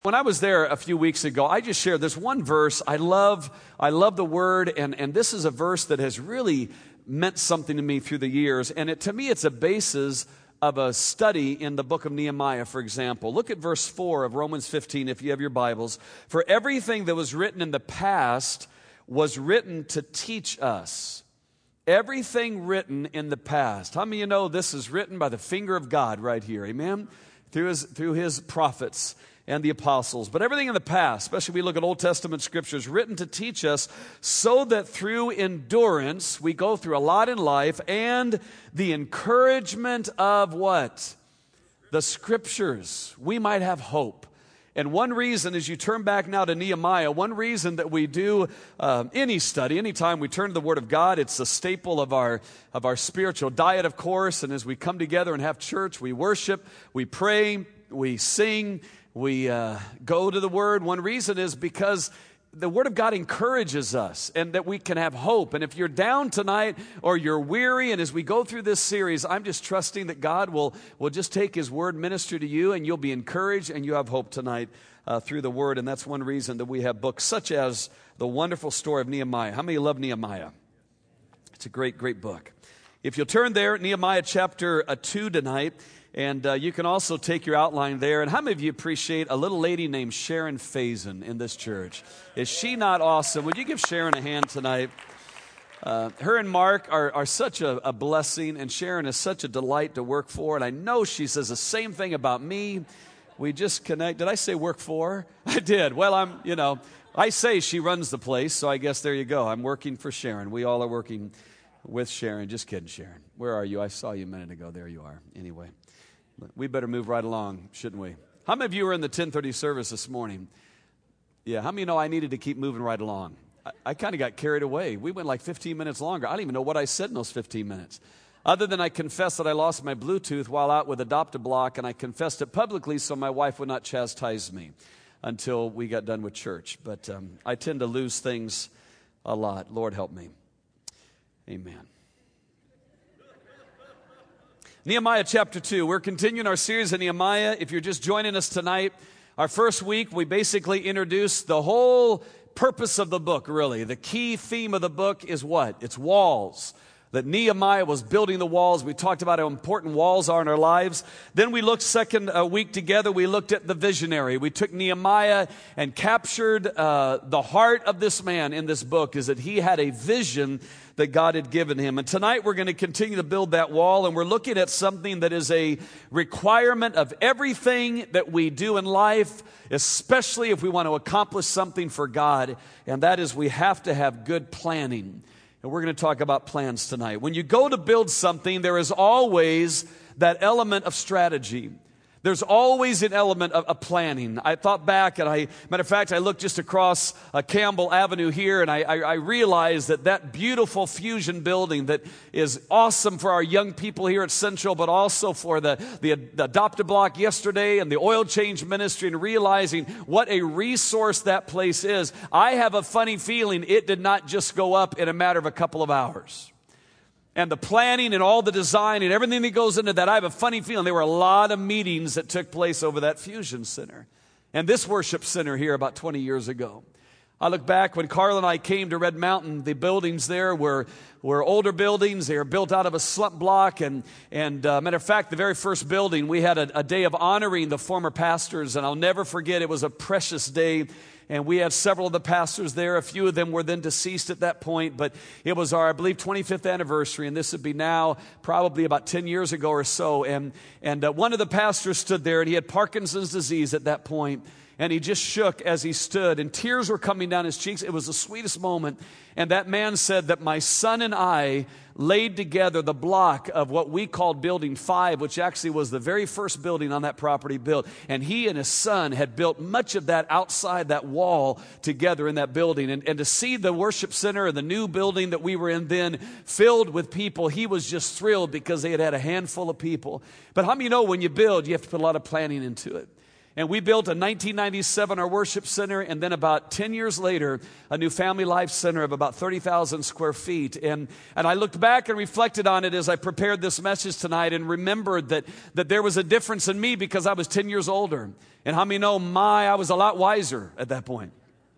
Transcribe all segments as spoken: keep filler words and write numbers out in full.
When I was there a few weeks ago, I just shared this one verse. I love, I love the word, and, and this is a verse that has really meant something to me through the years. And it, to me, it's a basis of a study in the book of Nehemiah, for example. Look at verse four of Romans fifteen, if you have your Bibles. For everything that was written in the past was written to teach us. Everything written in the past. How many of you know this is written by the finger of God right here? Amen? Through his, through his prophets and the apostles. But everything in the past, especially we look at Old Testament scriptures, written to teach us so that through endurance, we go through a lot in life, and the encouragement of what? The scriptures, we might have hope. And one reason, as you turn back now to Nehemiah, one reason that we do uh, any study, anytime we turn to the Word of God, it's a staple of our of our spiritual diet, of course. And as we come together and have church, we worship, we pray, we sing, we uh, go to the Word. One reason is because the Word of God encourages us and that we can have hope. And if you're down tonight or you're weary, and as we go through this series, I'm just trusting that God will, will just take His Word, minister to you, and you'll be encouraged and you have hope tonight uh, through the Word. And that's one reason that we have books such as the wonderful story of Nehemiah. How many love Nehemiah? It's a great, great book. If you'll turn there, Nehemiah chapter uh, two tonight. And uh, you can also take your outline there. And how many of you appreciate a little lady named Sharon Faison in this church? Is she not awesome? Would you give Sharon a hand tonight? Uh, her and Mark are, are such a, a blessing, and Sharon is such a delight to work for. And I know she says the same thing about me. We just connect. Did I say work for? I did. Well, I'm, you know, I say she runs the place, so I guess there you go. I'm working for Sharon. We all are working with Sharon. Just kidding, Sharon. Where are you? I saw you a minute ago. There you are. Anyway. We better move right along, shouldn't we? How many of you were in the ten thirty service this morning? Yeah, how many know I needed to keep moving right along? I, I kind of got carried away. We went like fifteen minutes longer. I don't even know what I said in those fifteen minutes. Other than I confessed that I lost my Bluetooth while out with Adopt-A-Block, and I confessed it publicly so my wife would not chastise me until we got done with church. But um, I tend to lose things a lot. Lord help me. Amen. Nehemiah chapter two. We're continuing our series in Nehemiah. If you're just joining us tonight, our first week, we basically introduced the whole purpose of the book, really. The key theme of the book is what? It's walls. That Nehemiah was building the walls. We talked about how important walls are in our lives. Then we looked second uh, week together, we looked at the visionary. We took Nehemiah and captured uh, the heart of this man in this book, is that he had a vision that God had given him. And tonight we're going to continue to build that wall, and we're looking at something that is a requirement of everything that we do in life, especially if we want to accomplish something for God, and that is we have to have good planning. And we're going to talk about plans tonight. When you go to build something, there is always that element of strategy. There's always an element of, of planning. I thought back, and I, matter of fact, I looked just across uh, Campbell Avenue here, and I, I, I realized that that beautiful Fusion building that is awesome for our young people here at Central, but also for the, the, the Adopt-A-Block yesterday and the oil change ministry, and realizing what a resource that place is. I have a funny feeling it did not just go up in a matter of a couple of hours. And the planning and all the design and everything that goes into that, I have a funny feeling there were a lot of meetings that took place over that Fusion Center and this worship center here about twenty years ago. I look back when Carl and I came to Red Mountain, the buildings there were, were older buildings. They were built out of a slump block. And, and uh, matter of fact, the very first building, we had a, a day of honoring the former pastors. And I'll never forget, it was a precious day. And we had several of the pastors there. A few of them were then deceased at that point. But it was our, I believe, twenty-fifth anniversary. And this would be now probably about ten years ago or so. And, and uh, one of the pastors stood there, and he had Parkinson's disease at that point. And he just shook as he stood, and tears were coming down his cheeks. It was the sweetest moment. And that man said that my son and I laid together the block of what we called Building five, which actually was the very first building on that property built. And he and his son had built much of that outside that wall together in that building. And, and to see the worship center and the new building that we were in then filled with people, he was just thrilled because they had had a handful of people. But how many know when you build, you have to put a lot of planning into it? And we built in nineteen ninety-seven our worship center, and then about ten years later, a new family life center of about thirty thousand square feet. And, and I looked back and reflected on it as I prepared this message tonight and remembered that, that there was a difference in me because I was ten years older. And how many know, my, I was a lot wiser at that point.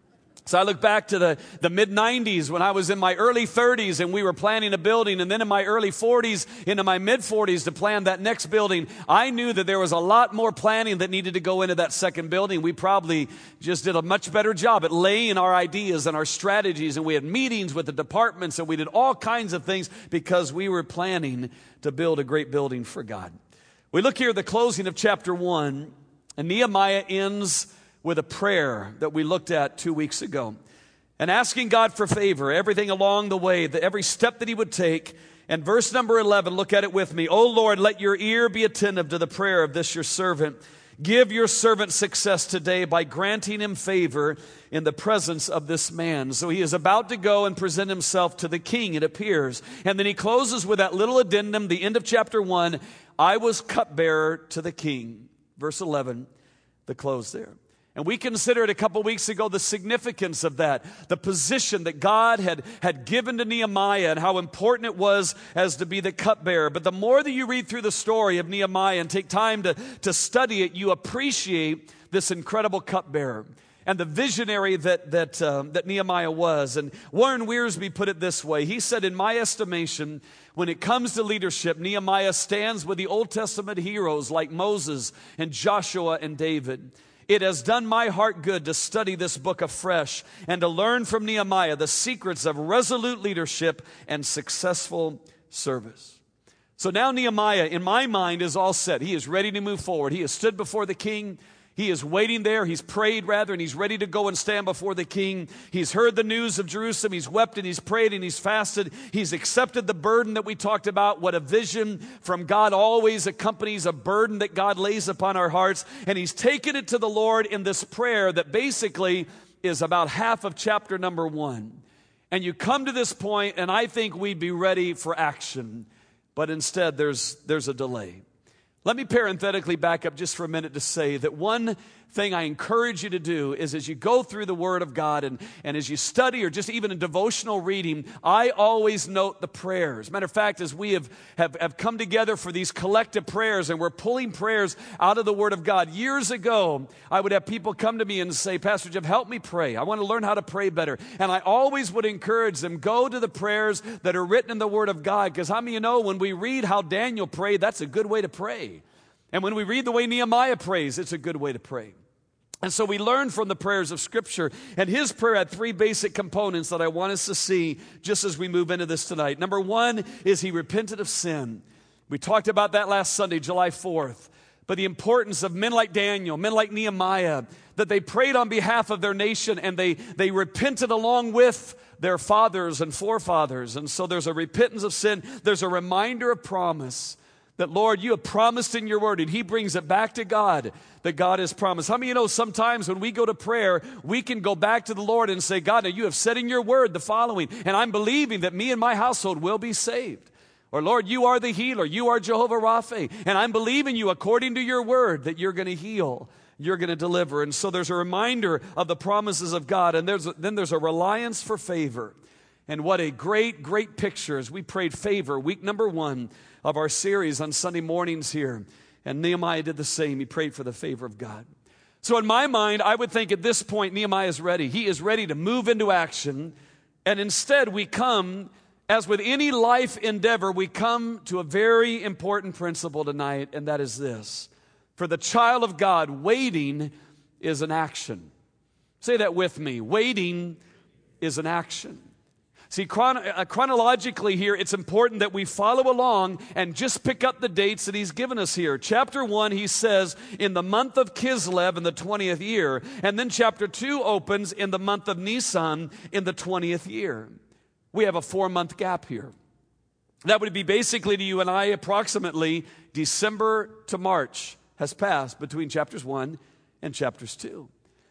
So I look back to the, the mid nineties when I was in my early thirties and we were planning a building, and then in my early forties into my mid forties to plan that next building. I knew that there was a lot more planning that needed to go into that second building. We probably just did a much better job at laying our ideas and our strategies, and we had meetings with the departments, and we did all kinds of things because we were planning to build a great building for God. We look here at the closing of chapter one, and Nehemiah ends with a prayer that we looked at two weeks ago, and asking God for favor, everything along the way, that every step that he would take. And verse number eleven, look at it with me. O Lord, let your ear be attentive to the prayer of this your servant. Give your servant success today by granting him favor in the presence of this man. So he is about to go and present himself to the king, it appears. And then he closes with that little addendum, the end of chapter one. I was cupbearer to the king. Verse eleven, the close there. And we considered a couple weeks ago the significance of that, the position that God had, had given to Nehemiah and how important it was as to be the cupbearer. But the more that you read through the story of Nehemiah and take time to, to study it, you appreciate this incredible cupbearer and the visionary that, that, um, that Nehemiah was. And Warren Wiersbe put it this way. He said, in my estimation, when it comes to leadership, Nehemiah stands with the Old Testament heroes like Moses and Joshua and David. It has done my heart good to study this book afresh and to learn from Nehemiah the secrets of resolute leadership and successful service. So now Nehemiah, in my mind, is all set. He is ready to move forward. He has stood before the king. He is waiting there. He's prayed, rather, and he's ready to go and stand before the king. He's heard the news of Jerusalem. He's wept and he's prayed and he's fasted. He's accepted the burden that we talked about. What a vision from God always accompanies a burden that God lays upon our hearts. And he's taken it to the Lord in this prayer that basically is about half of chapter number one. And you come to this point, and I think we'd be ready for action. But instead, there's, there's a delay. Let me parenthetically back up just for a minute to say that one thing I encourage you to do is as you go through the Word of God and, and as you study or just even in devotional reading, I always note the prayers. Matter of fact, as we have, have, have come together for these collective prayers and we're pulling prayers out of the Word of God, years ago, I would have people come to me and say, Pastor Jeff, help me pray. I want to learn how to pray better. And I always would encourage them, go to the prayers that are written in the Word of God, because how many of you know when we read how Daniel prayed, that's a good way to pray. And when we read the way Nehemiah prays, it's a good way to pray. And so we learn from the prayers of Scripture. And his prayer had three basic components that I want us to see just as we move into this tonight. Number one is he repented of sin. We talked about that last Sunday, July fourth. But the importance of men like Daniel, men like Nehemiah, that they prayed on behalf of their nation and they, they repented along with their fathers and forefathers. And so there's a repentance of sin. There's a reminder of promise. That, Lord, you have promised in your word, and he brings it back to God, that God has promised. How many of you know sometimes when we go to prayer, we can go back to the Lord and say, God, now you have said in your word the following, and I'm believing that me and my household will be saved. Or, Lord, you are the healer. You are Jehovah Rapha, and I'm believing you according to your word that you're going to heal. You're going to deliver. And so there's a reminder of the promises of God, and there's a, then there's a reliance for favor. And what a great, great picture as we prayed favor, week number one of our series on Sunday mornings here. And Nehemiah did the same. He prayed for the favor of God. So in my mind, I would think at this point, Nehemiah is ready. He is ready to move into action. And instead, we come, as with any life endeavor, we come to a very important principle tonight, and that is this. For the child of God, waiting is an action. Say that with me. Waiting is an action. See, chron- uh, chronologically here, it's important that we follow along and just pick up the dates that he's given us here. Chapter one, he says, in the month of Kislev in the twentieth year. And then chapter two opens in the month of Nisan in the twentieth year. We have a four-month gap here. That would be basically to you and I approximately December to March has passed between chapters one and chapters two.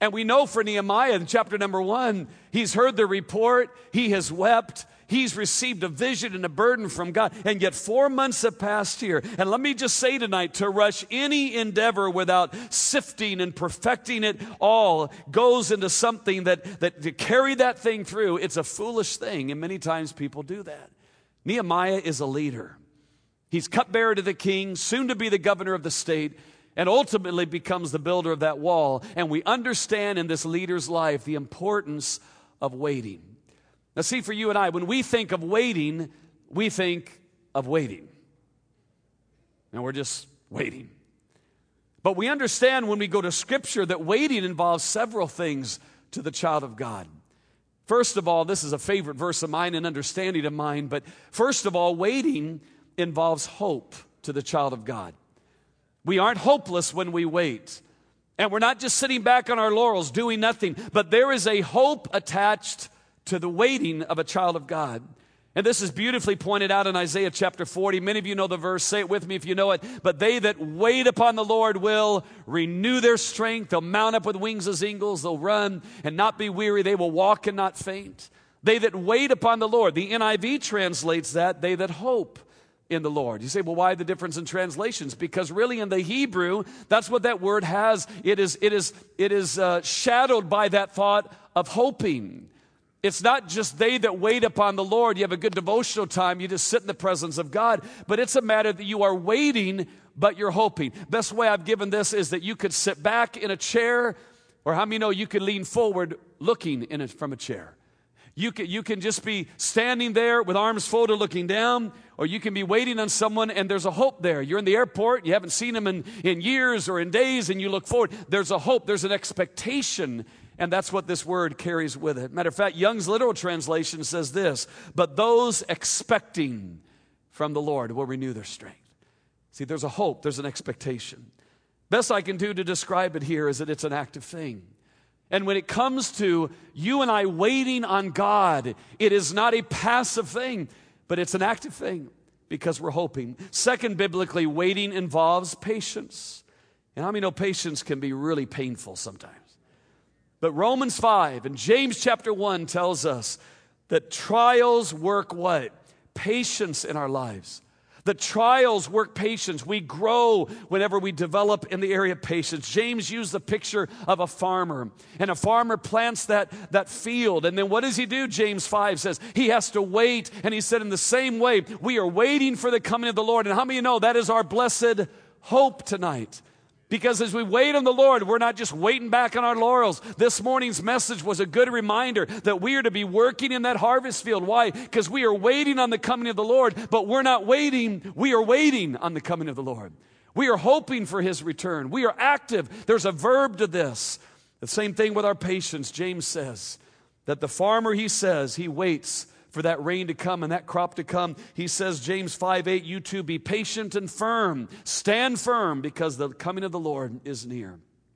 And we know for Nehemiah in chapter number one, he's heard the report, he has wept, he's received a vision and a burden from God, and yet four months have passed here. And let me just say tonight, to rush any endeavor without sifting and perfecting it all goes into something that, that to carry that thing through, it's a foolish thing, and many times people do that. Nehemiah is a leader. He's cupbearer to the king, soon to be the governor of the state, and ultimately becomes the builder of that wall. And we understand in this leader's life the importance of waiting. Now see, for you and I, when we think of waiting, we think of waiting. And we're just waiting. But we understand when we go to Scripture that waiting involves several things to the child of God. First of all, this is a favorite verse of mine and understanding of mine, but first of all, waiting involves hope to the child of God. We aren't hopeless when we wait. And we're not just sitting back on our laurels doing nothing, but there is a hope attached to the waiting of a child of God. And this is beautifully pointed out in Isaiah chapter forty. Many of you know the verse. Say it with me if you know it. But they that wait upon the Lord will renew their strength. They'll mount up with wings as eagles. They'll run and not be weary. They will walk and not faint. They that wait upon the Lord. The N I V translates that, they that hope in the Lord. You say, well, why the difference in translations? Because really in the Hebrew, that's what that word has. It is, it is, it is uh, shadowed by that thought of hoping. It's not just they that wait upon the Lord. You have a good devotional time. You just sit in the presence of God. But it's a matter that you are waiting, but you're hoping. Best way I've given this is that you could sit back in a chair, or how many know you could lean forward looking in it from a chair? You can, you can just be standing there with arms folded looking down, or you can be waiting on someone and there's a hope there. You're in the airport, you haven't seen them in, in years or in days, and you look forward. There's a hope, there's an expectation, and that's what this word carries with it. Matter of fact, Young's literal translation says this, but those expecting from the Lord will renew their strength. See, there's a hope, there's an expectation. Best I can do to describe it here is that it's an active thing. And when it comes to you and I waiting on God, it is not a passive thing, but it's an active thing because we're hoping. Second, biblically, waiting involves patience. And how many know patience can be really painful sometimes? But Romans five and James chapter one tells us that trials work what? Patience in our lives. The trials work patience. We grow whenever we develop in the area of patience. James used the picture of a farmer. And a farmer plants that, that field. And then what does he do? James five says he has to wait. And he said in the same way, we are waiting for the coming of the Lord. And how many of you know that is our blessed hope tonight? Because as we wait on the Lord, we're not just waiting back on our laurels. This morning's message was a good reminder that we are to be working in that harvest field. Why? Because we are waiting on the coming of the Lord, but we're not waiting. We are waiting on the coming of the Lord. We are hoping for His return. We are active. There's a verb to this. The same thing with our patience. James says that the farmer, he says, he waits for that rain to come and that crop to come. He says, James five eight, you too be patient and firm. Stand firm because the coming of the Lord is near.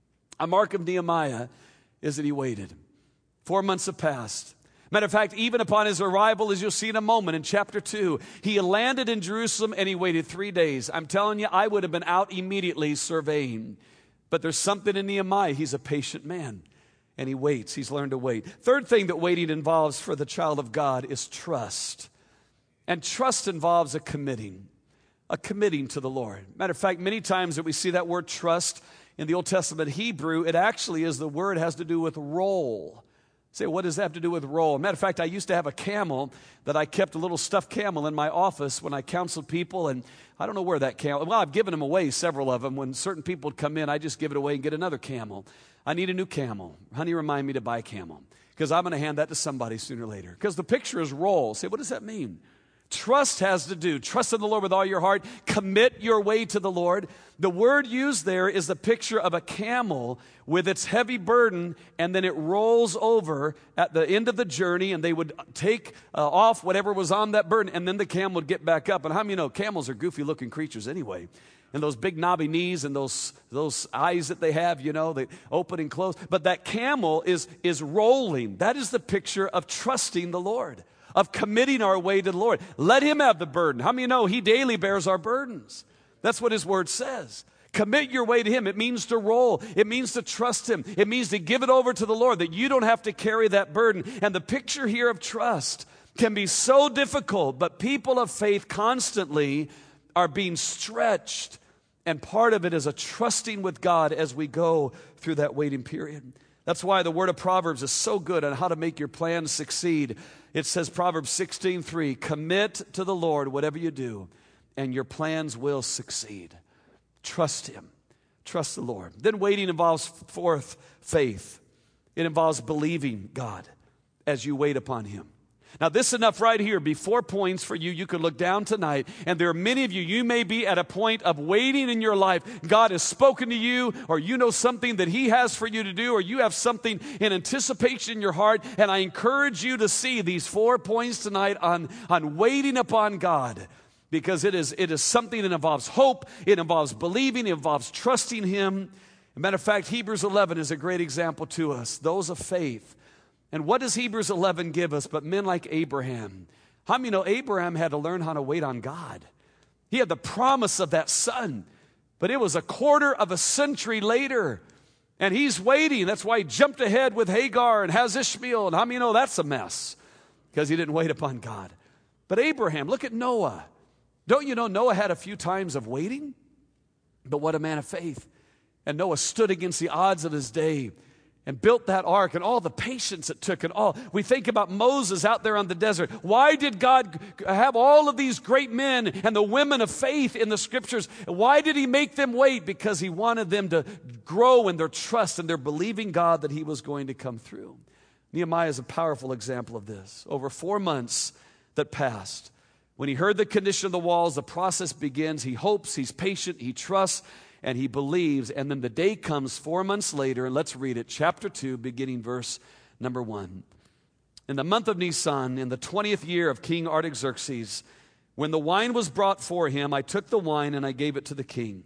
A mark of Nehemiah is that he waited. Four months have passed. Matter of fact, even upon his arrival, as you'll see in a moment in chapter two, he landed in Jerusalem and he waited three days. I'm telling you, I would have been out immediately surveying. But there's something in Nehemiah. He's a patient man. And he waits. He's learned to wait. Third thing that waiting involves for the child of God is trust. And trust involves a committing. A committing to the Lord. Matter of fact, many times that we see that word trust in the Old Testament Hebrew, it actually is the word has to do with roll. Say, what does that have to do with roll? Matter of fact, I used to have a camel that I kept, a little stuffed camel in my office when I counseled people, and I don't know where that camel, well, I've given them away, several of them. When certain people would come in, I just give it away and get another camel. I need a new camel. Honey, remind me to buy a camel because I'm going to hand that to somebody sooner or later. Because the picture is roll. Say, what does that mean? Trust has to do. Trust in the Lord with all your heart. Commit your way to the Lord. The word used there is the picture of a camel with its heavy burden, and then it rolls over at the end of the journey, and they would take uh, off whatever was on that burden, and then the camel would get back up. And how many of you know camels are goofy-looking creatures anyway? And those big knobby knees and those those eyes that they have, you know, they open and close. But that camel is is rolling. That is the picture of trusting the Lord, of committing our way to the Lord. Let Him have the burden. How many of you know He daily bears our burdens? That's what His word says. commit your way to him. It means to roll. It means to trust him. It means to give it over to the Lord, that you don't have to carry that burden. And the picture here of trust can be so difficult, but people of faith constantly are being stretched. And part of it is a trusting with God as we go through that waiting period. That's why the word of Proverbs is so good on how to make your plans succeed. It says, Proverbs sixteen three, commit to the Lord whatever you do, and your plans will succeed. Trust him. Trust the Lord. Then waiting involves, fourth, faith. It involves believing God as you wait upon him. Now, this is enough right here. Be four points for you. You could look down tonight, and there are many of you, you may be at a point of waiting in your life. God has spoken to you, or you know something that he has for you to do, or you have something in anticipation in your heart, and I encourage you to see these four points tonight on, on waiting upon God, because it is, it is something that involves hope, it involves believing, it involves trusting him. As a matter of fact, Hebrews eleven is a great example to us, those of faith. And what does Hebrews eleven give us but men like Abraham? How many know Abraham had to learn how to wait on God? He had the promise of that son, but it was a quarter of a century later, and he's waiting. That's why he jumped ahead with Hagar and has Ishmael, and how many know that's a mess? Because he didn't wait upon God. But Abraham, look at Noah. Don't you know Noah had a few times of waiting? But what a man of faith. And Noah stood against the odds of his day and built that ark, and all the patience it took, and all. We think about Moses out there on the desert. Why did God have all of these great men and the women of faith in the scriptures? Why did he make them wait? Because he wanted them to grow in their trust and their believing God that he was going to come through. Nehemiah is a powerful example of this. Over four months that passed, when he heard the condition of the walls, the process begins. He hopes, he's patient, he trusts, and he believes. And then the day comes four months later, and let's read it, chapter two, beginning verse number one. In the month of Nisan, in the twentieth year of King Artaxerxes, when the wine was brought for him, I took the wine and I gave it to the king.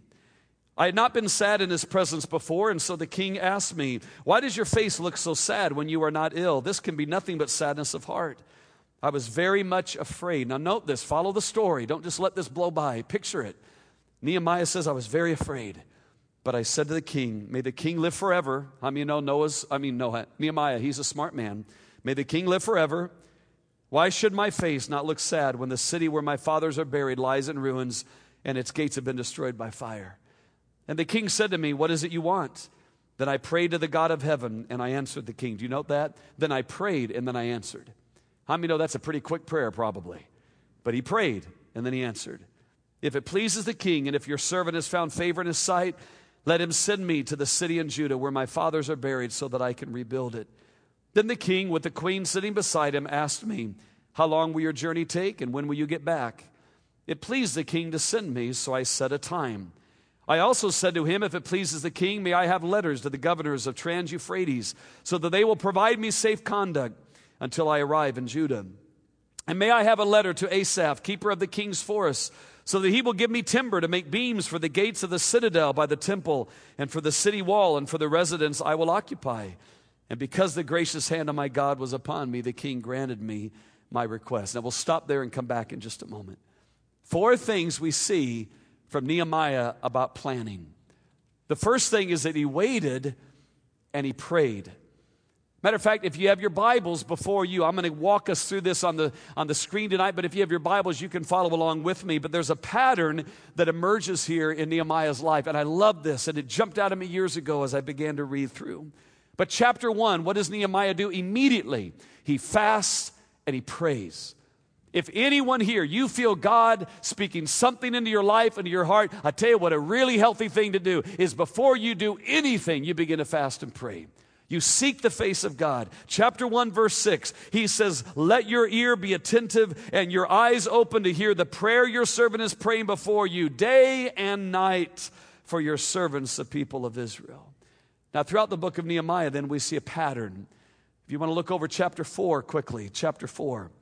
I had not been sad in his presence before, and so the king asked me, why does your face look so sad when you are not ill? This can be nothing but sadness of heart. I was very much afraid. Now note this, follow the story. Don't just let this blow by. Picture it. Nehemiah says, I was very afraid, but I said to the king, may the king live forever. I mean, no, Noah's, I mean, Noah, Nehemiah, he's a smart man. May the king live forever. Why should my face not look sad when the city where my fathers are buried lies in ruins and its gates have been destroyed by fire? And the king said to me, what is it you want? Then I prayed to the God of heaven, and I answered the king. Do you note that? Then I prayed, and then I answered. How many know that's a pretty quick prayer, probably? But he prayed, and then he answered. If it pleases the king, and if your servant has found favor in his sight, let him send me to the city in Judah where my fathers are buried so that I can rebuild it. Then the king, with the queen sitting beside him, asked me, how long will your journey take, and when will you get back? It pleased the king to send me, so I set a time. I also said to him, if it pleases the king, may I have letters to the governors of Trans-Euphrates, so that they will provide me safe conduct until I arrive in Judah. And may I have a letter to Asaph, keeper of the king's forests, so that he will give me timber to make beams for the gates of the citadel by the temple, and for the city wall, and for the residence I will occupy. And because the gracious hand of my God was upon me, the king granted me my request. Now we'll stop there and come back in just a moment. Four things we see from Nehemiah about planning. The first thing is that he waited and he prayed. Matter of fact, if you have your Bibles before you, I'm going to walk us through this on the, on the screen tonight, but if you have your Bibles, you can follow along with me. But there's a pattern that emerges here in Nehemiah's life, and I love this, and it jumped out at me years ago as I began to read through. But chapter one, what does Nehemiah do? Immediately, he fasts and he prays. If anyone here, you feel God speaking something into your life, into your heart, I tell you what, a really healthy thing to do is before you do anything, you begin to fast and pray. You seek the face of God. Chapter one, verse six, he says, let your ear be attentive and your eyes open to hear the prayer your servant is praying before you day and night for your servants, the people of Israel. Now, throughout the book of Nehemiah, then we see a pattern. If you want to look over chapter four quickly, chapter four,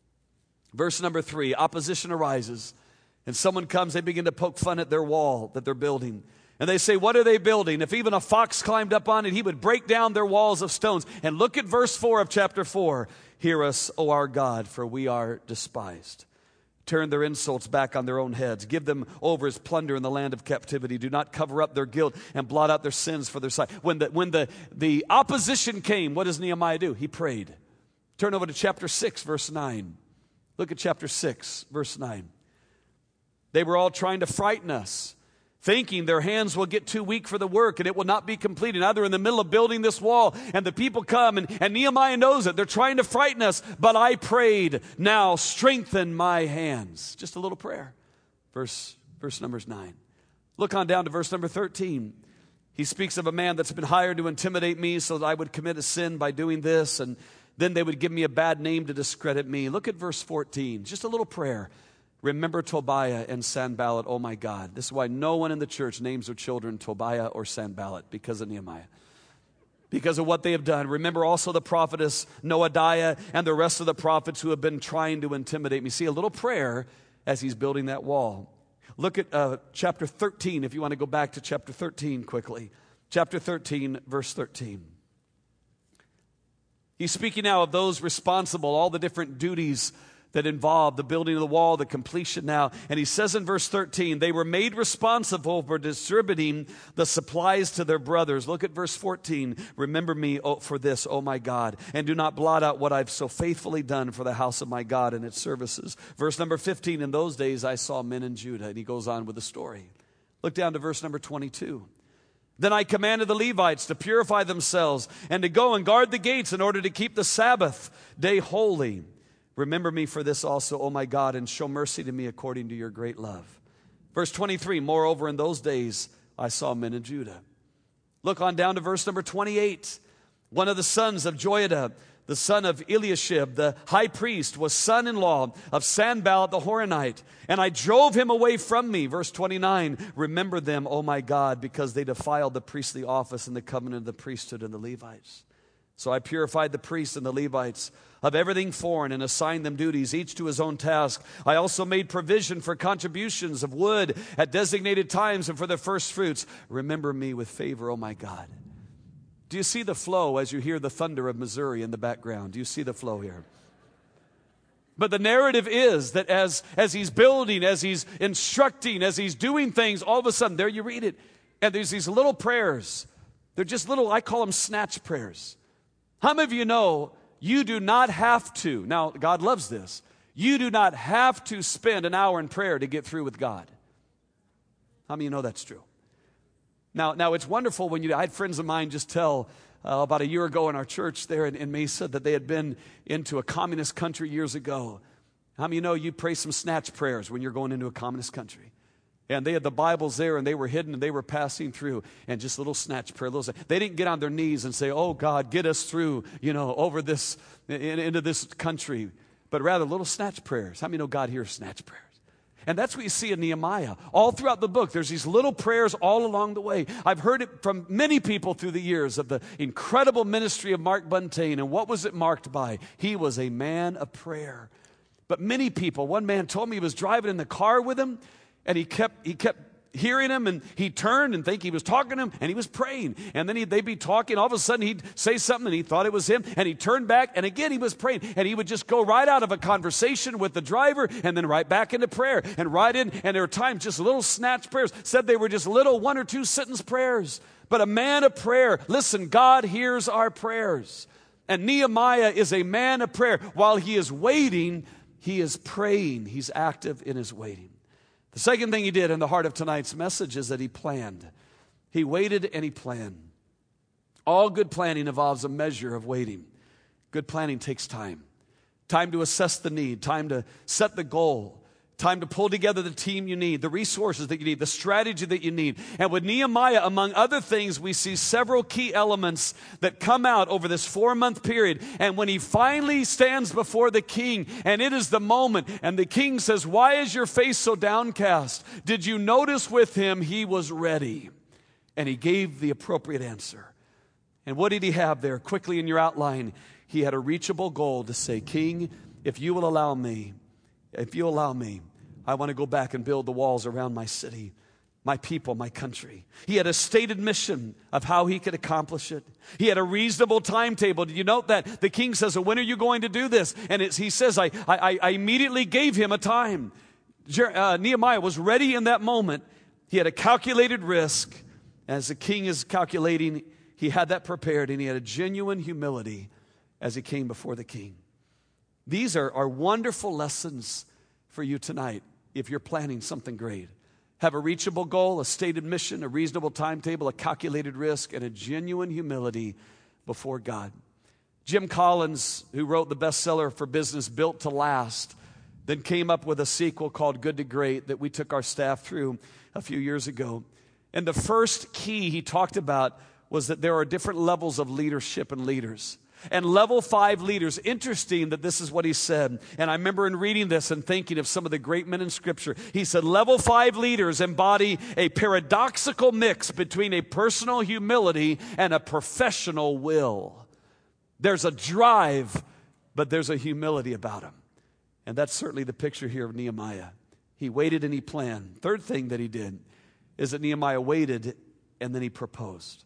verse number three, opposition arises, and someone comes, they begin to poke fun at their wall that they're building. And they say, what are they building? If even a fox climbed up on it, he would break down their walls of stones. And look at verse four of chapter four. Hear us, O our God, for we are despised. Turn their insults back on their own heads. Give them over as plunder in the land of captivity. Do not cover up their guilt and blot out their sins for their sight. When the, when the, the opposition came, what does Nehemiah do? He prayed. Turn over to chapter six, verse nine. Look at chapter six, verse nine. They were all trying to frighten us, thinking their hands will get too weak for the work and it will not be completed. Now they're in the middle of building this wall and the people come and, and Nehemiah knows it. They're trying to frighten us, but I prayed, now strengthen my hands. Just a little prayer. Verse, verse number nine. Look on down to verse number thirteen. He speaks of a man that's been hired to intimidate me so that I would commit a sin by doing this, and then they would give me a bad name to discredit me. Look at verse fourteen. Just a little prayer. Remember Tobiah and Sanballat, oh my God. This is why no one in the church names their children Tobiah or Sanballat, because of Nehemiah. Because of what they have done. Remember also the prophetess Noadiah and the rest of the prophets who have been trying to intimidate me. See, a little prayer as he's building that wall. Look at uh, chapter thirteen, if you want to go back to chapter thirteen quickly. Chapter thirteen, verse thirteen. He's speaking now of those responsible, all the different duties that involve the building of the wall, the completion now. And he says in verse thirteen, they were made responsible for distributing the supplies to their brothers. Look at verse fourteen. Remember me for this, oh my God, and do not blot out what I've so faithfully done for the house of my God and its services. Verse number fifteen, in those days I saw men in Judah. And he goes on with the story. Look down to verse number twenty-two. Then I commanded the Levites to purify themselves and to go and guard the gates in order to keep the Sabbath day holy. Remember me for this also, O my God, and show mercy to me according to your great love. Verse twenty-three, moreover, in those days I saw men in Judah. Look on down to verse number twenty-eight. One of the sons of Joiada, the son of Eliashib, the high priest, was son-in-law of Sanballat the Horonite. And I drove him away from me. Verse twenty-nine, remember them, O my God, because they defiled the priestly office and the covenant of the priesthood and the Levites. So I purified the priests and the Levites of everything foreign and assigned them duties, each to his own task. I also made provision for contributions of wood at designated times and for the first fruits. Remember me with favor, oh my God. Do you see the flow as you hear the thunder of Missouri in the background? Do you see the flow here? But the narrative is that as, as he's building, as he's instructing, as he's doing things, all of a sudden, there you read it, and there's these little prayers. They're just little, I call them snatch prayers. How many of you know you do not have to, now God loves this, you do not have to spend an hour in prayer to get through with God? How many of you know that's true? Now, now it's wonderful when you, I had friends of mine just tell uh, about a year ago in our church there in, in Mesa that they had been into a communist country years ago. How many of you know you pray some snatch prayers when you're going into a communist country? And they had the Bibles there, and they were hidden, and they were passing through, and just little snatch prayer. Little, they didn't get on their knees and say, oh, God, get us through, you know, over this, in, into this country. But rather, little snatch prayers. How many know God hears snatch prayers? And that's what you see in Nehemiah. All throughout the book, there's these little prayers all along the way. I've heard it from many people through the years of the incredible ministry of Mark Buntain. And what was it marked by? He was a man of prayer. But many people, one man told me he was driving in the car with him, and he kept he kept hearing him, and he turned and think he was talking to him, and he was praying. And then he'd, they'd be talking. All of a sudden, he'd say something, and he thought it was him. And he turned back, and again, he was praying. And he would just go right out of a conversation with the driver, and then right back into prayer, and right in. And there were times just little snatch prayers. Said they were just little one or two sentence prayers. But a man of prayer. Listen, God hears our prayers. And Nehemiah is a man of prayer. While he is waiting, he is praying. He's active in his waiting. The second thing he did in the heart of tonight's message is that he planned. He waited and he planned. All good planning involves a measure of waiting. Good planning takes time. Time to assess the need, time to set the goal, time to pull together the team you need, the resources that you need, the strategy that you need. And with Nehemiah, among other things, we see several key elements that come out over this four-month period. And when he finally stands before the king, and it is the moment, and the king says, why is your face so downcast? Did you notice with him he was ready? And he gave the appropriate answer. And what did he have there? Quickly in your outline, he had a reachable goal to say, King, if you will allow me, If you allow me, I want to go back and build the walls around my city. my people, my country. He had a stated mission of how he could accomplish it. He had a reasonable timetable. Did you note that? The king says, when are you going to do this? And it's, he says, I, I, I immediately gave him a time. Jer- uh, Nehemiah was ready in that moment. He had a calculated risk. As the king is calculating, he had that prepared, and he had a genuine humility as he came before the king. These are, are wonderful lessons for you tonight if you're planning something great. Have a reachable goal, a stated mission, a reasonable timetable, a calculated risk, and a genuine humility before God. Jim Collins, who wrote the bestseller for business Built to Last, then came up with a sequel called Good to Great that we took our staff through a few years ago. And the first key he talked about was that there are different levels of leadership and leaders. And level five leaders, interesting that this is what he said. And I remember in reading this and thinking of some of the great men in Scripture. He said, level five leaders embody a paradoxical mix between a personal humility and a professional will. There's a drive, but there's a humility about him. And that's certainly the picture here of Nehemiah. He waited and he planned. Third thing that he did is that Nehemiah waited and then he proposed.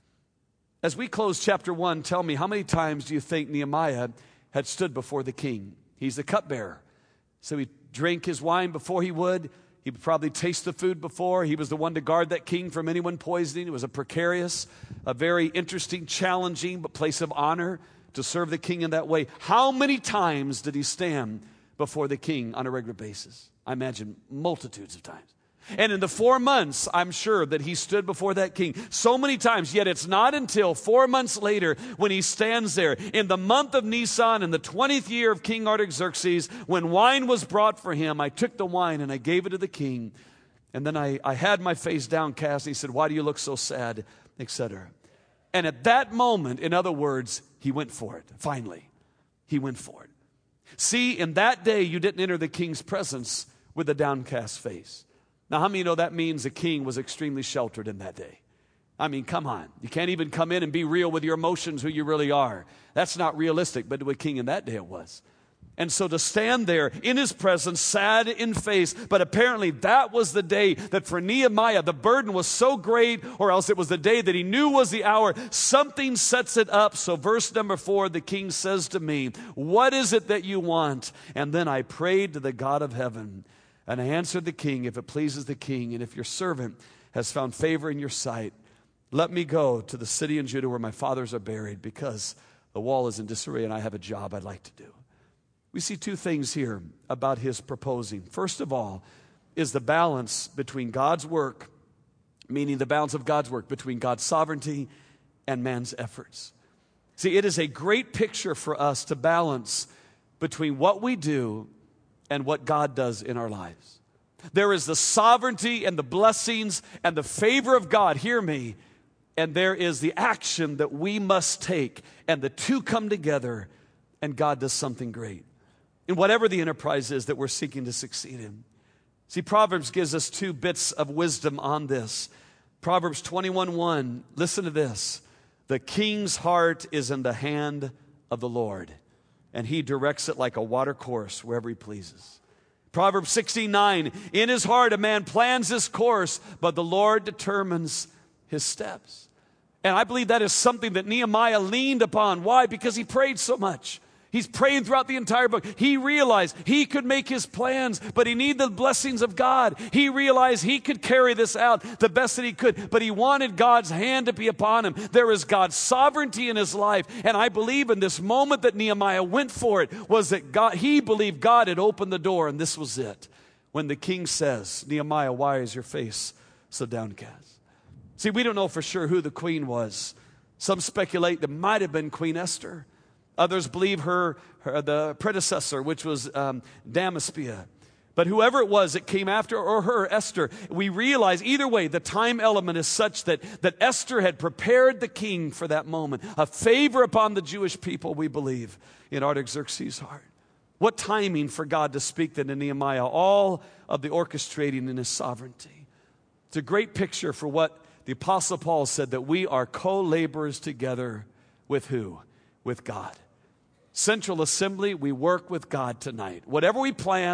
As we close chapter one, tell me, how many times do you think Nehemiah had stood before the king? He's the cupbearer. So he drank his wine before he would. He would probably taste the food before. He was the one to guard that king from anyone poisoning. It was a precarious, a very interesting, challenging, but place of honor to serve the king in that way. How many times did he stand before the king on a regular basis? I imagine multitudes of times. And in the four months, I'm sure that he stood before that king so many times, yet it's not until four months later when he stands there in the month of Nisan in the twentieth year of King Artaxerxes, when wine was brought for him. I took the wine and I gave it to the king. And then I, I had my face downcast. And he said, why do you look so sad, et cetera. And at that moment, in other words, he went for it. Finally, he went for it. See, in that day, you didn't enter the king's presence with a downcast face. Now, how many know that means the king was extremely sheltered in that day? I mean, come on. You can't even come in and be real with your emotions, who you really are. That's not realistic, but to a king in that day it was. And so to stand there in his presence, sad in face, but apparently that was the day that for Nehemiah, the burden was so great, or else it was the day that he knew was the hour. Something sets it up. So verse number four, the king says to me, what is it that you want? And then I prayed to the God of heaven. And I answered the king, if it pleases the king, and if your servant has found favor in your sight, let me go to the city in Judah where my fathers are buried, because the wall is in disarray and I have a job I'd like to do. We see two things here about his proposing. First of all is the balance between God's work, meaning the balance of God's work between God's sovereignty and man's efforts. See, it is a great picture for us to balance between what we do and what God does in our lives. There is the sovereignty and the blessings and the favor of God, hear me, and there is the action that we must take, and the two come together, and God does something great in whatever the enterprise is that we're seeking to succeed in. See, Proverbs gives us two bits of wisdom on this. Proverbs twenty-one one, listen to this. The king's heart is in the hand of the Lord, and he directs it like a water course wherever he pleases. Proverbs sixteen nine, in his heart a man plans his course, but the Lord determines his steps. And I believe that is something that Nehemiah leaned upon. Why? Because he prayed so much. He's praying throughout the entire book. He realized he could make his plans, but he needed the blessings of God. He realized he could carry this out the best that he could, but he wanted God's hand to be upon him. There is God's sovereignty in his life, and I believe in this moment that Nehemiah went for it was that God, he believed God had opened the door, and this was it. When the king says, Nehemiah, why is your face so downcast? See, we don't know for sure who the queen was. Some speculate that might have been Queen Esther. Others believe her, her the predecessor, which was um, Damaspia. But whoever it was that came after, or her, Esther, we realize either way, the time element is such that, that Esther had prepared the king for that moment. A favor upon the Jewish people, we believe, in Artaxerxes' heart. What timing for God to speak that in Nehemiah, all of the orchestrating in his sovereignty. It's a great picture for what the Apostle Paul said, that we are co-laborers together with who? With God. Central Assembly, we work with God tonight. Whatever we plan,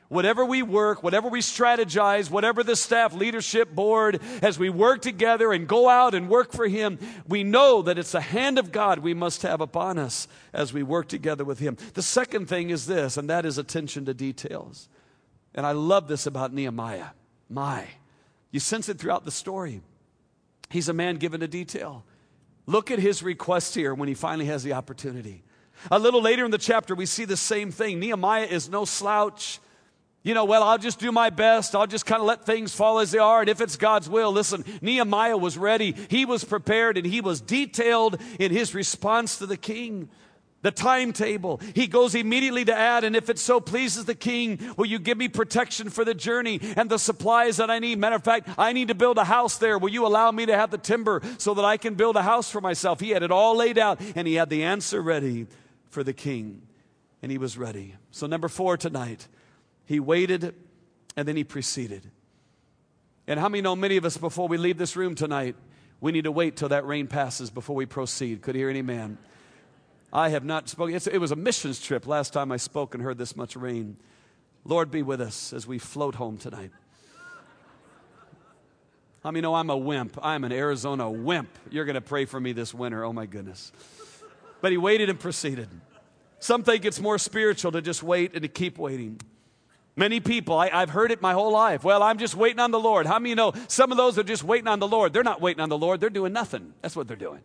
Whatever we work, whatever we strategize, whatever the staff leadership board, as we work together and go out and work for Him, we know that it's the hand of God we must have upon us as we work together with Him. The second thing is this, and that is attention to details. And I love this about Nehemiah. My, you sense it throughout the story. He's a man given to detail. Look at his request here when he finally has the opportunity. A little later in the chapter, we see the same thing. Nehemiah is no slouch. You know, well, I'll just do my best. I'll just kind of let things fall as they are. And if it's God's will, listen, Nehemiah was ready. He was prepared and he was detailed in his response to the king. The timetable. He goes immediately to add, and if it so pleases the king, will you give me protection for the journey and the supplies that I need? Matter of fact, I need to build a house there. Will you allow me to have the timber so that I can build a house for myself? He had it all laid out and he had the answer ready for the king. And he was ready. So number four tonight. He waited, and then he proceeded. And how many know many of us, before we leave this room tonight, we need to wait till that rain passes before we proceed? Could you hear any man? I have not spoken. It's, it was a missions trip last time I spoke and heard this much rain. Lord, be with us as we float home tonight. How many know I'm a wimp? I'm an Arizona wimp. You're going to pray for me this winter. Oh, my goodness. But he waited and proceeded. Some think it's more spiritual to just wait and to keep waiting. Many people, I, I've heard it my whole life. Well, I'm just waiting on the Lord. How many of you know some of those are just waiting on the Lord? They're not waiting on the Lord. They're doing nothing. That's what they're doing.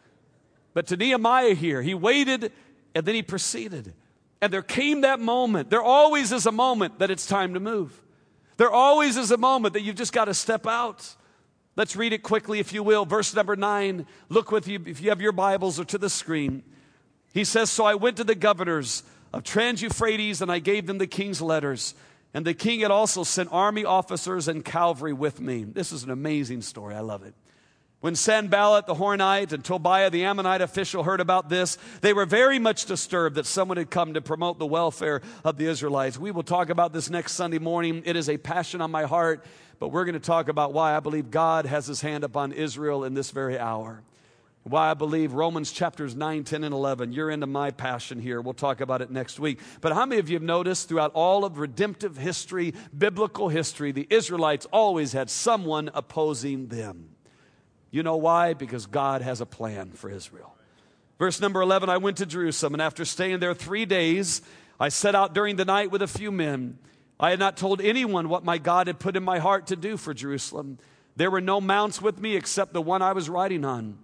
But to Nehemiah here, he waited and then he proceeded. And there came that moment. There always is a moment that it's time to move. There always is a moment that you've just got to step out. Let's read it quickly, if you will. Verse number nine. Look with you, if you have your Bibles, or to the screen. He says, so I went to the governors of Trans-Euphrates, and I gave them the king's letters. And the king had also sent army officers and cavalry with me. This is an amazing story. I love it. When Sanballat the Horonite and Tobiah the Ammonite official heard about this, they were very much disturbed that someone had come to promote the welfare of the Israelites. We will talk about this next Sunday morning. It is a passion on my heart, but we're going to talk about why I believe God has His hand upon Israel in this very hour. Why I believe Romans chapters nine, ten, and eleven. You're into my passion here. We'll talk about it next week. But how many of you have noticed throughout all of redemptive history, biblical history, the Israelites always had someone opposing them? You know why? Because God has a plan for Israel. Verse number eleven, I went to Jerusalem, and after staying there three days, I set out during the night with a few men. I had not told anyone what my God had put in my heart to do for Jerusalem. There were no mounts with me except the one I was riding on.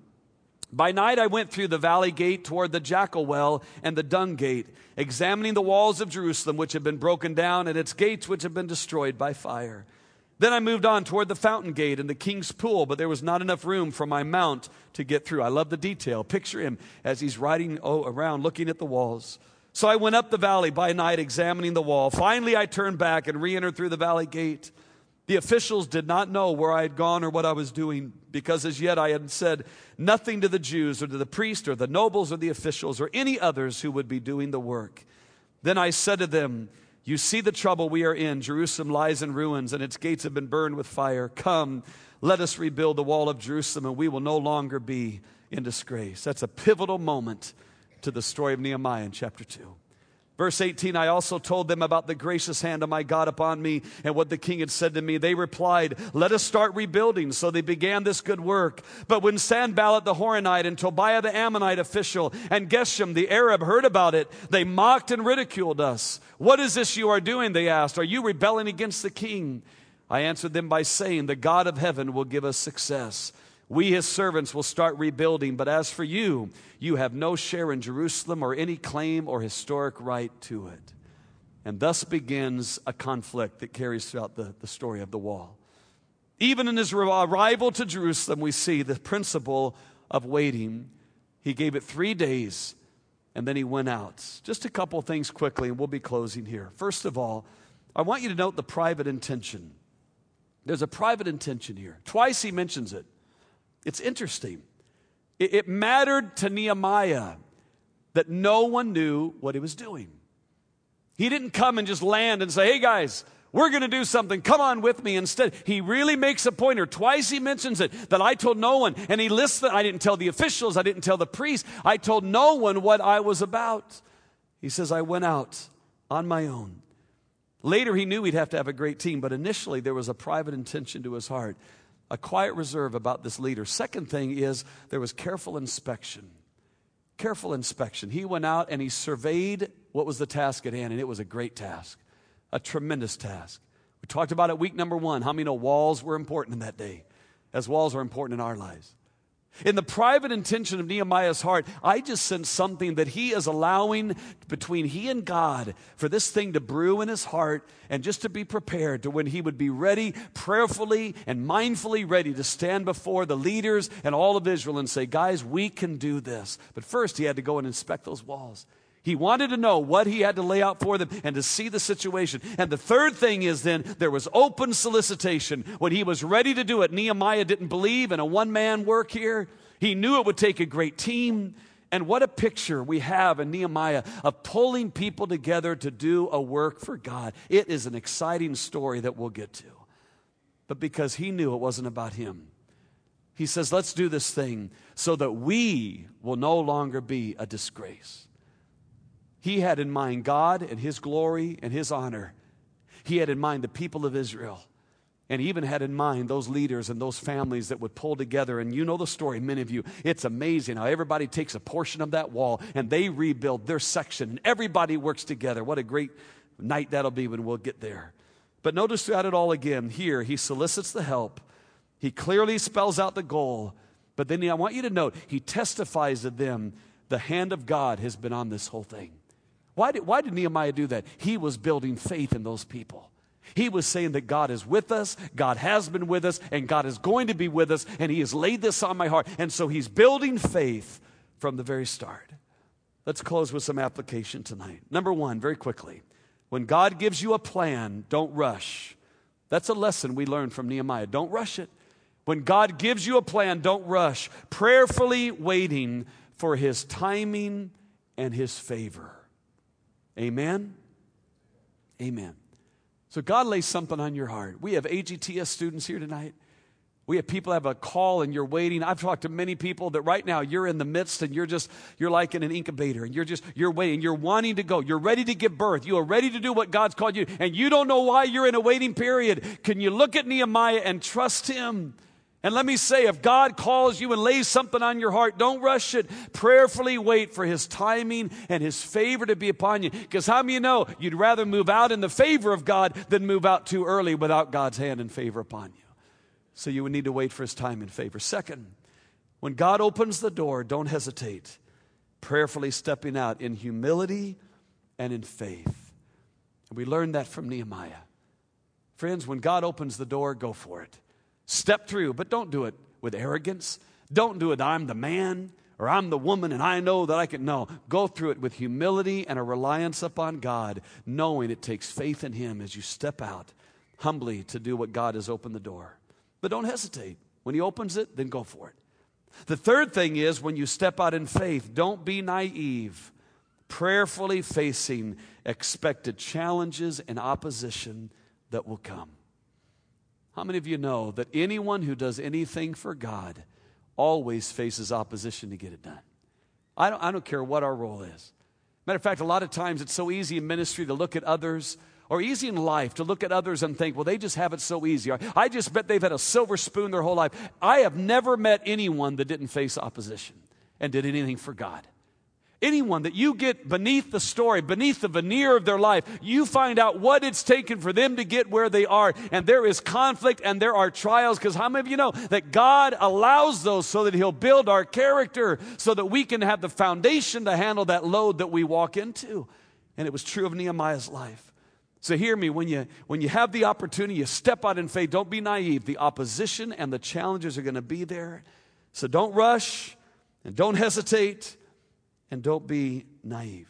By night I went through the valley gate toward the Jackal Well and the Dung Gate, examining the walls of Jerusalem which had been broken down and its gates which had been destroyed by fire. Then I moved on toward the Fountain Gate and the King's Pool, but there was not enough room for my mount to get through. I love the detail. Picture him as he's riding oh, around looking at the walls. So I went up the valley by night examining the wall. Finally I turned back and re-entered through the valley gate. The officials did not know where I had gone or what I was doing, because as yet I had said nothing to the Jews or to the priests or the nobles or the officials or any others who would be doing the work. Then I said to them, you see the trouble we are in. Jerusalem lies in ruins and its gates have been burned with fire. Come, let us rebuild the wall of Jerusalem and we will no longer be in disgrace. That's a pivotal moment to the story of Nehemiah in chapter two. Verse eighteen, I also told them about the gracious hand of my God upon me and what the king had said to me. They replied, let us start rebuilding. So they began this good work. But when Sanballat the Horonite and Tobiah the Ammonite official and Geshem the Arab heard about it, they mocked and ridiculed us. What is this you are doing? They asked. Are you rebelling against the king? I answered them by saying, the God of heaven will give us success. We, his servants, will start rebuilding. But as for you, you have no share in Jerusalem or any claim or historic right to it. And thus begins a conflict that carries throughout the, the story of the wall. Even in his arrival to Jerusalem, we see the principle of waiting. He gave it three days, and then he went out. Just a couple things quickly, and we'll be closing here. First of all, I want you to note the private intention. There's a private intention here. Twice he mentions it. It's interesting. It, it mattered to Nehemiah that no one knew what he was doing. He didn't come and just land and say, hey guys, we're going to do something. Come on with me. Instead, he really makes a pointer. Twice he mentions it, that I told no one. And he lists that I didn't tell the officials. I didn't tell the priests. I told no one what I was about. He says, I went out on my own. Later, he knew he'd have to have a great team, but initially there was a private intention to his heart, a quiet reserve about this leader. Second thing is there was careful inspection. Careful inspection. He went out and he surveyed what was the task at hand, and it was a great task, a tremendous task. We talked about it week number one. How many know walls were important in that day, as walls are important in our lives? In the private intention of Nehemiah's heart, I just sense something that he is allowing between he and God for this thing to brew in his heart, and just to be prepared to when he would be ready, prayerfully and mindfully ready to stand before the leaders and all of Israel and say, guys, we can do this. But first he had to go and inspect those walls. He wanted to know what he had to lay out for them and to see the situation. And the third thing is then there was open solicitation. When he was ready to do it, Nehemiah didn't believe in a one-man work here. He knew it would take a great team. And what a picture we have in Nehemiah of pulling people together to do a work for God. It is an exciting story that we'll get to. But because he knew it wasn't about him, he says, let's do this thing so that we will no longer be a disgrace. He had in mind God and his glory and his honor. He had in mind the people of Israel. And he even had in mind those leaders and those families that would pull together. And you know the story, many of you. It's amazing how everybody takes a portion of that wall and they rebuild their section. And everybody works together. What a great night that'll be when we'll get there. But notice throughout it all again, here he solicits the help. He clearly spells out the goal. But then I want you to note, he testifies to them, the hand of God has been on this whole thing. Why did, why did Nehemiah do that? He was building faith in those people. He was saying that God is with us, God has been with us, and God is going to be with us, and he has laid this on my heart. And so he's building faith from the very start. Let's close with some application tonight. Number one, very quickly, when God gives you a plan, don't rush. That's a lesson we learned from Nehemiah. Don't rush it. When God gives you a plan, don't rush. Prayerfully waiting for his timing and his favor. Amen? Amen. So God lays something on your heart. We have A G T S students here tonight. We have people have a call and you're waiting. I've talked to many people that right now you're in the midst and you're just, you're like in an incubator and you're just, you're waiting. You're wanting to go. You're ready to give birth. You are ready to do what God's called you and you don't know why you're in a waiting period. Can you look at Nehemiah and trust him? And let me say, if God calls you and lays something on your heart, don't rush it. Prayerfully wait for his timing and his favor to be upon you. Because how many of you know you'd rather move out in the favor of God than move out too early without God's hand and favor upon you? So you would need to wait for his time and favor. Second, when God opens the door, don't hesitate. Prayerfully stepping out in humility and in faith. And we learned that from Nehemiah. Friends, when God opens the door, go for it. Step through, but don't do it with arrogance. Don't do it, I'm the man or I'm the woman and I know that I can. No, go through it with humility and a reliance upon God, knowing it takes faith in him as you step out humbly to do what God has opened the door. But don't hesitate. When he opens it, then go for it. The third thing is when you step out in faith, don't be naive. Prayerfully facing expected challenges and opposition that will come. How many of you know that anyone who does anything for God always faces opposition to get it done? I don't, I don't care what our role is. Matter of fact, a lot of times it's so easy in ministry to look at others, or easy in life to look at others and think, well, they just have it so easy. I just bet they've had a silver spoon their whole life. I have never met anyone that didn't face opposition and did anything for God. Anyone that you get beneath the story, beneath the veneer of their life, you find out what it's taken for them to get where they are. And there is conflict and there are trials. Because how many of you know that God allows those so that he'll build our character so that we can have the foundation to handle that load that we walk into? And it was true of Nehemiah's life. So hear me, when you, when you have the opportunity, you step out in faith. Don't be naive. The opposition and the challenges are going to be there. So don't rush and don't hesitate. And don't be naive.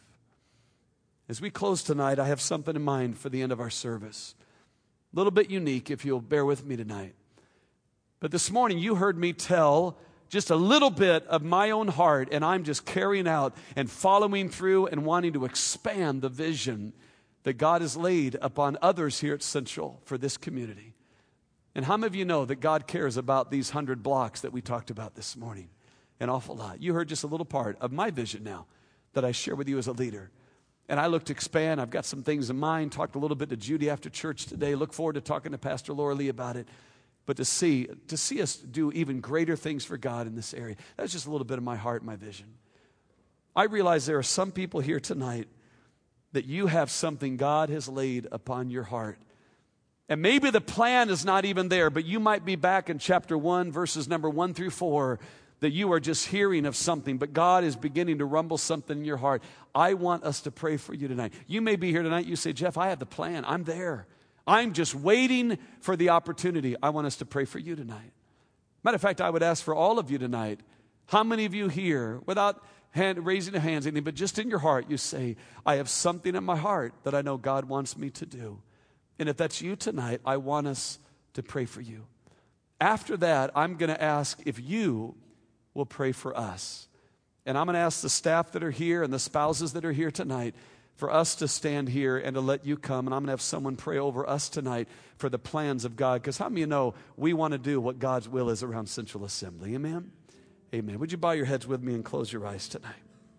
As we close tonight, I have something in mind for the end of our service. A little bit unique, if you'll bear with me tonight. But this morning, you heard me tell just a little bit of my own heart, and I'm just carrying out and following through and wanting to expand the vision that God has laid upon others here at Central for this community. And how many of you know that God cares about these hundred blocks that we talked about this morning? An awful lot. You heard just a little part of my vision now that I share with you as a leader. and I look to expand. I've got some things in mind. Talked a little bit to Judy after church today. Look forward to talking to Pastor Laura Lee about it. But to see, to see us do even greater things for God in this area, that's just a little bit of my heart, my vision. I realize there are some people here tonight that you have something God has laid upon your heart. And maybe the plan is not even there, but you might be back in chapter one, verses number one through four, that you are just hearing of something, but God is beginning to rumble something in your heart. I want us to pray for you tonight. You may be here tonight, you say, Jeff, I have the plan. I'm there. I'm just waiting for the opportunity. I want us to pray for you tonight. Matter of fact, I would ask for all of you tonight, how many of you here, without hand, raising your hands, anything, but just in your heart, you say, I have something in my heart that I know God wants me to do. And if that's you tonight, I want us to pray for you. After that, I'm going to ask if you will pray for us. And I'm going to ask the staff that are here and the spouses that are here tonight for us to stand here and to let you come. And I'm going to have someone pray over us tonight for the plans of God. Because how many of you know we want to do what God's will is around Central Assembly? Amen? Amen. Would you bow your heads with me and close your eyes tonight?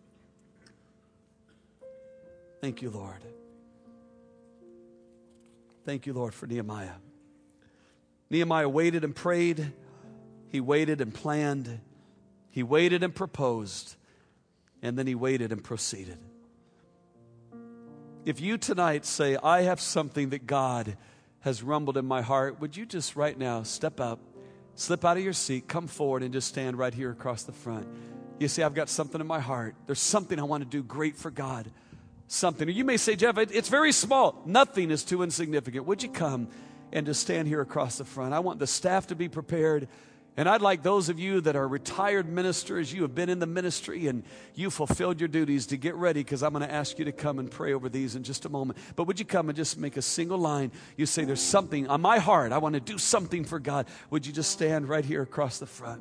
Thank you, Lord. Thank you, Lord, for Nehemiah. Nehemiah waited and prayed. He waited and planned. He waited and proposed. And then he waited and proceeded. If you tonight say, I have something that God has rumbled in my heart, would you just right now step up, slip out of your seat, come forward, and just stand right here across the front. You say, I've got something in my heart. There's something I want to do great for God. Something. Or you may say, Jeff, it's very small. Nothing is too insignificant. Would you come and just stand here across the front? I want the staff to be prepared. And I'd like those of you that are retired ministers, you have been in the ministry and you fulfilled your duties, to get ready, because I'm going to ask you to come and pray over these in just a moment. But would you come and just make a single line? You say, there's something on my heart. I want to do something for God. Would you just stand right here across the front?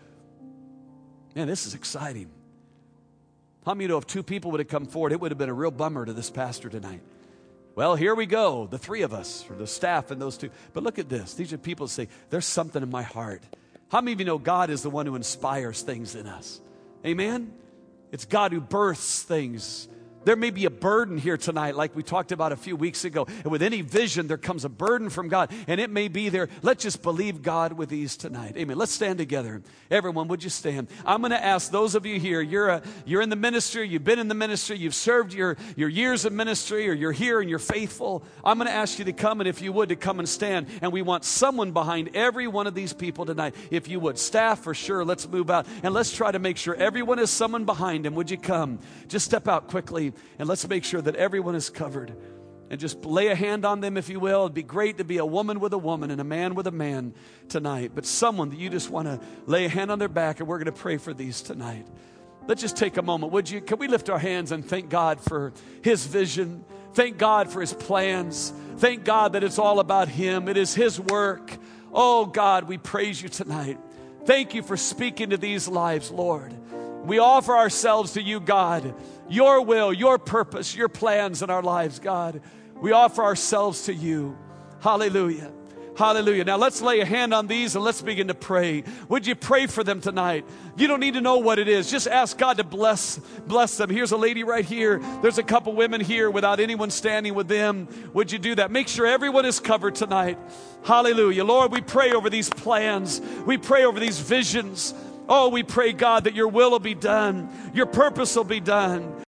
Man, this is exciting. How many of you know if two people would have come forward, it would have been a real bummer to this pastor tonight? Well, here we go, the three of us, or the staff and those two. But look at this. These are people that say, there's something in my heart. How many of you know God is the one who inspires things in us? Amen? It's God who births things. There may be a burden here tonight, like we talked about a few weeks ago. And with any vision, there comes a burden from God. And it may be there. Let's just believe God with these tonight. Amen. Let's stand together. Everyone, would you stand? I'm going to ask those of you here, you're, a, you're in the ministry, you've been in the ministry, you've served your, your years of ministry, or you're here and you're faithful. I'm going to ask you to come, and if you would, to come and stand. And we want someone behind every one of these people tonight. If you would. Staff, for sure, let's move out. And let's try to make sure everyone has someone behind them. Would you come? Just step out quickly. And let's make sure that everyone is covered. And just lay a hand on them, if you will. It'd be great to be a woman with a woman and a man with a man tonight. But someone that you just want to lay a hand on their back, and we're going to pray for these tonight. Let's just take a moment, would you? Can we lift our hands and thank God for His vision? Thank God for His plans. Thank God that it's all about Him. It is His work. Oh, God, we praise You tonight. Thank You for speaking to these lives, Lord. We offer ourselves to You, God. Your will, Your purpose, Your plans in our lives, God. We offer ourselves to You. Hallelujah. Hallelujah. Now let's lay a hand on these and let's begin to pray. Would you pray for them tonight? You don't need to know what it is. Just ask God to bless, bless them. Here's a lady right here. There's a couple women here without anyone standing with them. Would you do that? Make sure everyone is covered tonight. Hallelujah. Lord, we pray over these plans. We pray over these visions. Oh, we pray, God, that Your will will be done. Your purpose will be done.